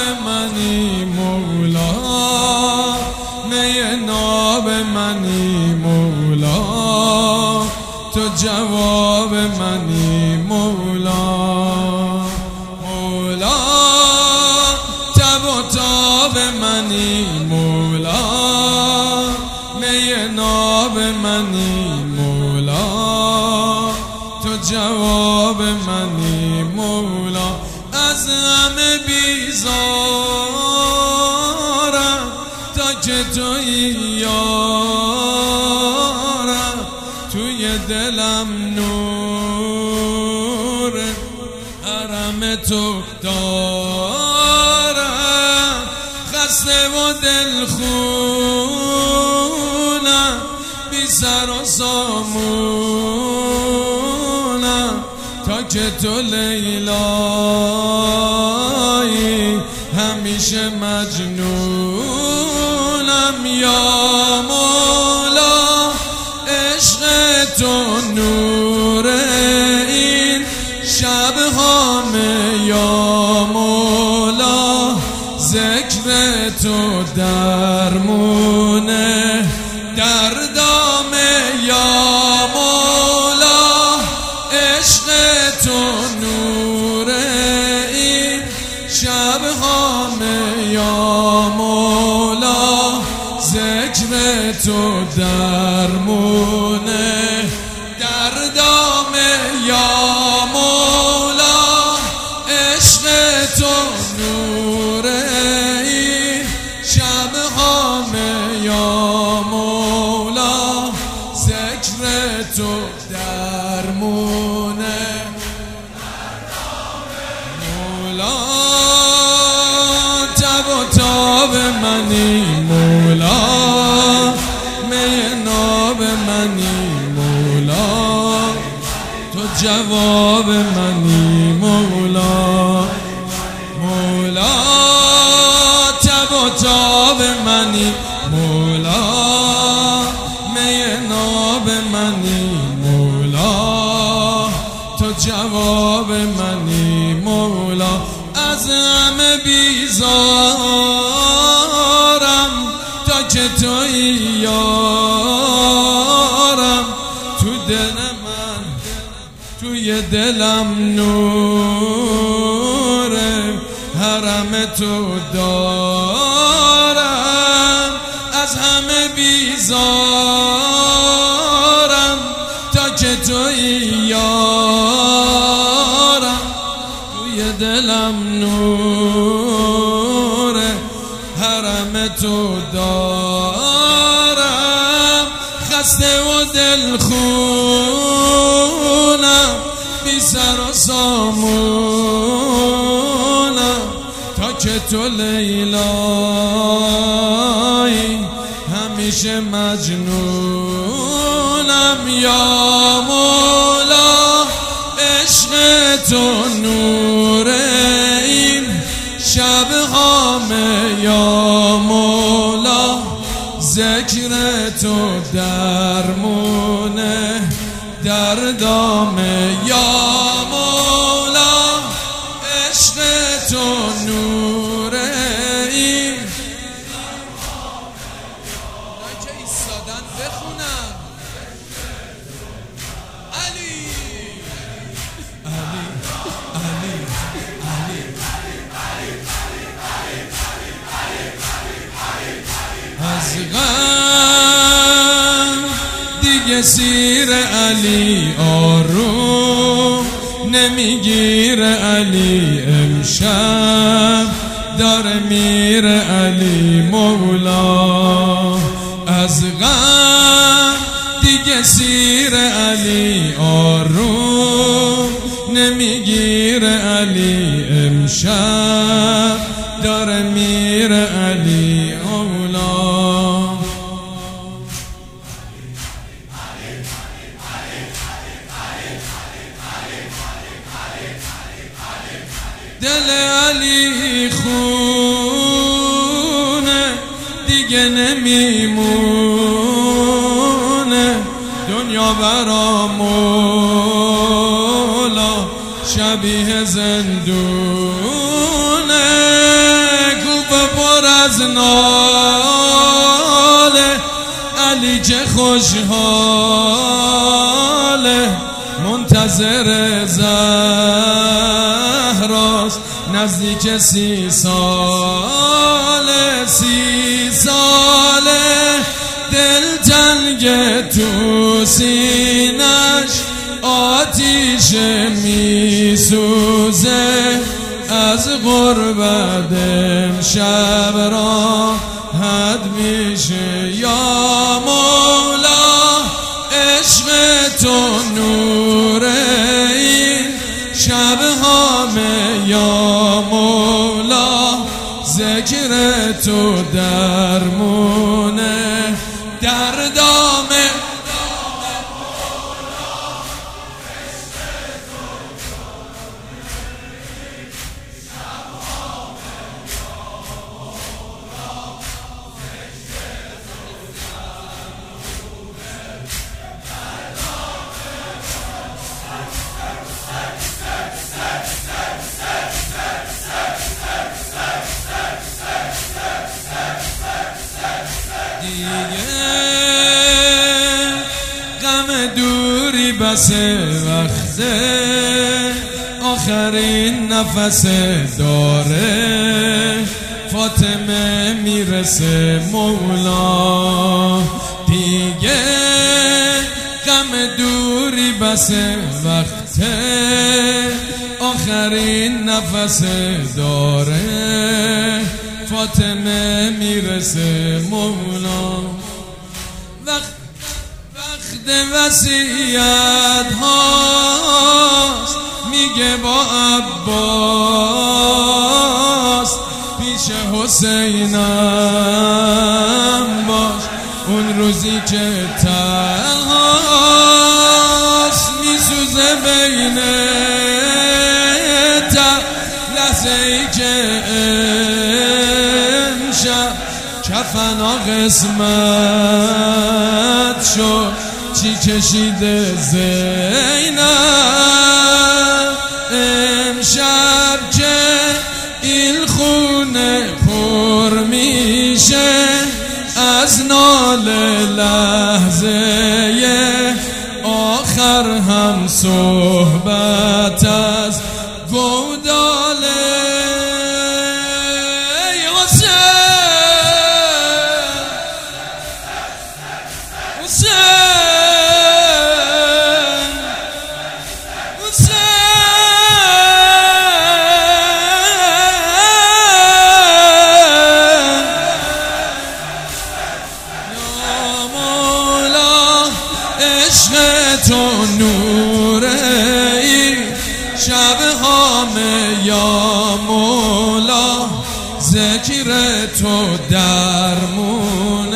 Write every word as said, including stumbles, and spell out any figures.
منی مولا، می ناب منی مولا، تو جواب منی مولا. مولا تب و تاب منی مولا، می ناب منی مولا، تو جواب منی مولا. از همه بیزارم تا که تویی یارم، توی دلم نور حرم تو دارم. خسته و دلخونم، بی سر و سامونم، تا که تو لیلایی همیشه مجنونم. یا مولا عشق تو نور این شب هامه، یا مولا ذکر تو درمونه دردامه. یا مولا عشق تو نور این شب هامه، یا مولا ذکر تو درمونه دردامه. یا مولا عشق تو نور این شب هامه، یا مولا ذکر تو درمونه مولا. تب و تاب منی مولا، می ناب منی مولا، تو جواب منی مولا. مولا تب و تاب منی مولا، می ناب منی مولا، تو جواب منی مولا. از همه بیزارم تا که تویی یارم، تو دل من توی دلم نور حرم تو دارم. از همه بیزارم تا که تویی یارم، توی دلم نور حرم تو دارم. خسته و دلخونم، بی سر و سامونم، تا که تو لیلایی همیشه مجنونم. یا مولا عشق تو نور این شب هامه، یا مولا ذکر تو درمونه دردامه. یا مولا عشق تو نور این که ایستادن بخونم. علی علی علی علی از غم دیگه سیر علی آروم نمیگیر. علی امشب داره میر علی مولا. از غم دیگه سیر علی آروم نمیگیر. علی امشب داره میر علی مولا. دل علی خونه دیگه نمیمونه، دنیا برا مولا شبیه زندونه. از ناله علی چه خوشحاله منتظر زهراست نزدیک سی ساله سی ساله دل تنگ تو سینش آتیش میسوزه از غربت امشب راحت میشه یا مولا عشق تو نوره این شب همه یا مولا ذکر تو درمونه دردامه دوری بس وقته آخرین نفس داره فاطمه میرسه مولا دیگه غم دوری بس وقته آخرین نفس داره فاطمه میرسه مولا وقت وصیت هاست میگه با عباس پیش حسینم باش اون روزی که تنهاست میسوزه بین تا لحظه ای که امشب کفنا قسمت شد چی کشیده زینب امشب که این خونه پر میشه از ناله لحظه آخر هم صحبت از گوداله تو نوره ای شب همه یا مولا ذکر تو درمون